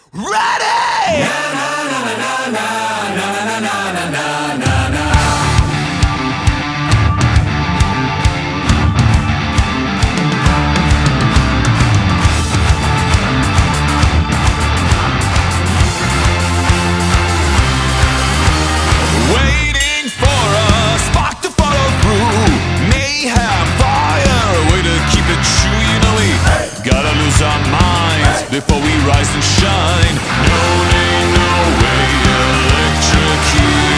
Ready! Waiting for a spark to follow through. Mayhem, fire, a way to keep it true. You know we gotta lose our minds before we rise and shine. No name, no way, electrocute.